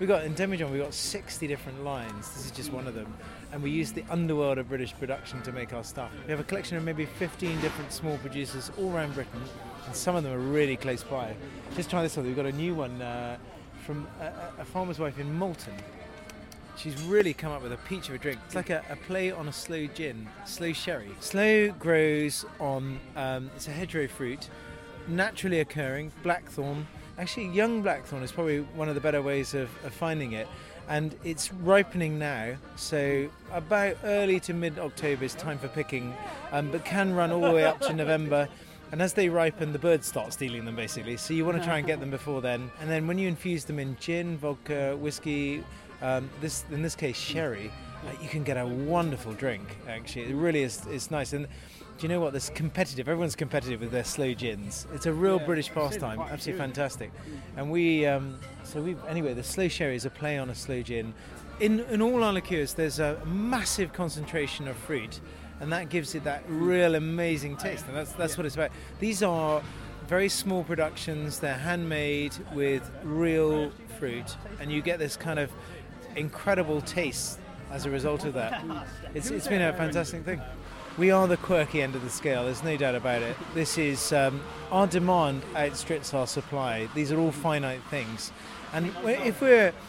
In Demijohn, we've got 60 different lines. This is just one of them. And we use the underworld of British production to make our stuff. We have a collection of maybe 15 different small producers all around Britain, and some of them are really close by. Just try this one. We've got a new one from a farmer's wife in Malton. She's really come up with a peach of a drink. It's like a play on a sloe gin, sloe sherry. Sloe grows on, it's a hedgerow fruit, naturally occurring, blackthorn. Actually, young blackthorn is probably one of the better ways of finding it. And it's ripening now, so about early to mid-October is time for picking, but can run all the way up to November. And as they ripen, the birds start stealing them, basically. So you want to try and get them before then. And then when you infuse them in gin, vodka, whiskey, in this case sherry, you can get a wonderful drink, actually. It really is. It's nice. And do you know what? There's competitive. Everyone's competitive with their sloe gins. It's a real British pastime. Absolutely fantastic. And anyway, the sloe sherry is a play on a sloe gin. In all our liqueurs, there's a massive concentration of fruit, and that gives it that real amazing taste. And that's what it's about. These are very small productions. They're handmade with real fruit, and you get this kind of incredible taste as a result of that. It's been a fantastic thing. We are the quirky end of the scale, there's no doubt about it. This is, our demand outstrips our supply. These are all finite things. And if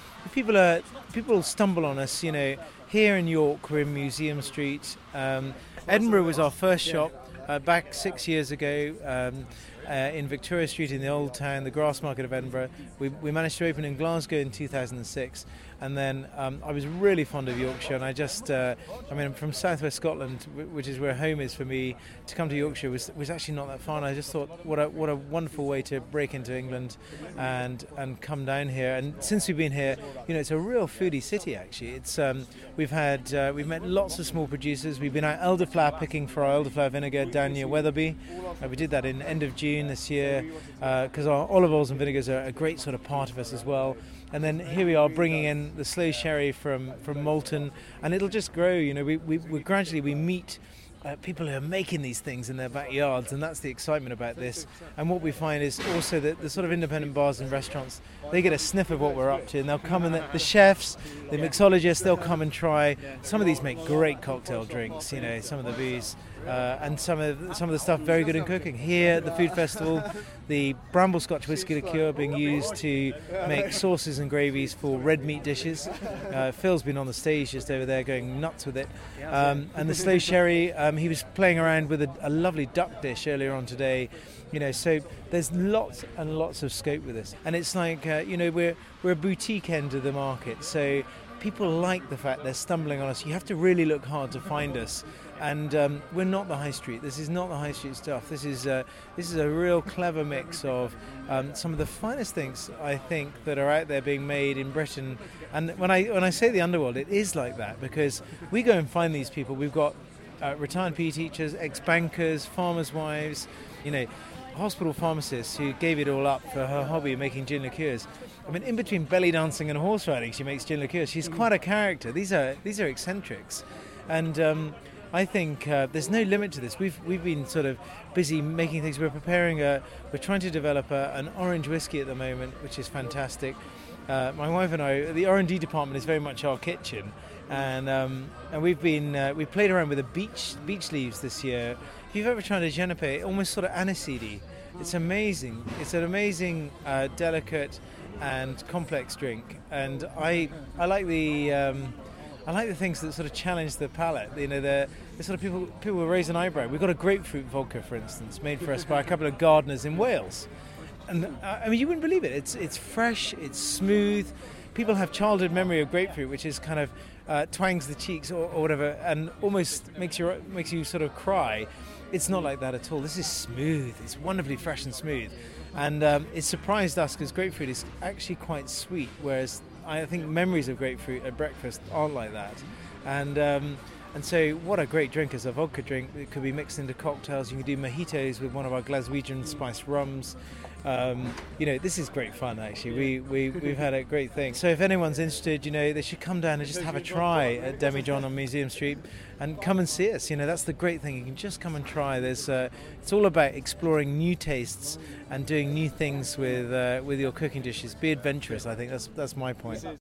people stumble on us, here in York, we're in Museum Street. Edinburgh was our first shop back 6 years ago. In Victoria Street in the Old Town, the Grassmarket of Edinburgh. We managed to open in Glasgow in 2006, and then I was really fond of Yorkshire, and I'm from southwest Scotland, which is where home is for me. To come to Yorkshire was actually not that far, and I just thought what a wonderful way to break into England and come down here. And since we've been here, it's a real foodie city actually. It's we've met lots of small producers. We've been out elderflower picking for our elderflower vinegar down near Wetherby. We did that in end of June this year because our olive oils and vinegars are a great sort of part of us as well. And then here we are bringing in the sloe sherry from Malton, and it'll just grow. We gradually meet people who are making these things in their backyards, and that's the excitement about this. And what we find is also that the sort of independent bars and restaurants, they get a sniff of what we're up to, and they'll come and the chefs, the mixologists, they'll come and try. Some of these make great cocktail drinks, some of the booze. And some of the stuff very good in cooking. Here at the food festival, the Bramble Scotch whisky liqueur being used to make sauces and gravies for red meat dishes. Phil's been on the stage just over there going nuts with it. And the sloe sherry, he was playing around with a lovely duck dish earlier on today. So there's lots and lots of scope with this. And it's like, we're a boutique end of the market. So people like the fact they're stumbling on us. You have to really look hard to find us. And we're not the high street. This is not the high street stuff. This is a real clever mix of some of the finest things I think that are out there being made in Britain. And when I say the underworld, it is like that because we go and find these people. We've got retired PE teachers, ex-bankers, farmers' wives, hospital pharmacists who gave it all up for her hobby of making gin liqueurs. In between belly dancing and horse riding, she makes gin liqueurs. She's quite a character. These are eccentrics, and I think there's no limit to this. We've been sort of busy making things. We're trying to develop an orange whiskey at the moment, which is fantastic. My wife and I, the R&D department is very much our kitchen, and we played around with the beech leaves this year. If you've ever tried a Genepe, almost sort of aniseedy, it's amazing. It's an amazing, delicate and complex drink, and I like the things that sort of challenge the palate. The sort of people will raise an eyebrow. We've got a grapefruit vodka, for instance, made for us by a couple of gardeners in Wales. And you wouldn't believe it. It's fresh, it's smooth. People have childhood memory of grapefruit, which is kind of twangs the cheeks or whatever, and almost makes you sort of cry. It's not like that at all. This is smooth. It's wonderfully fresh and smooth. And it surprised us because grapefruit is actually quite sweet, whereas I think memories of grapefruit at breakfast aren't like that. And so what a great drink is a vodka drink. It could be mixed into cocktails. You can do mojitos with one of our Glaswegian spiced rums. This is great fun actually. We've had a great thing. So if anyone's interested, they should come down and just have a try at Demijohn on Museum Street and come and see us. That's the great thing. You can just come and try. It's all about exploring new tastes and doing new things with your cooking dishes. Be adventurous. I think that's my point.